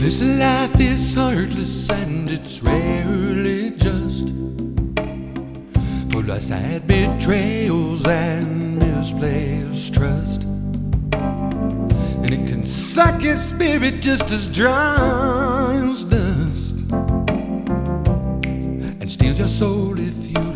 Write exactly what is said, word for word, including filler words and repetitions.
This life is heartless and it's rarely just, full of sad betrayals and misplaced trust. And it can suck your spirit just as dry as dust, and steal your soul if you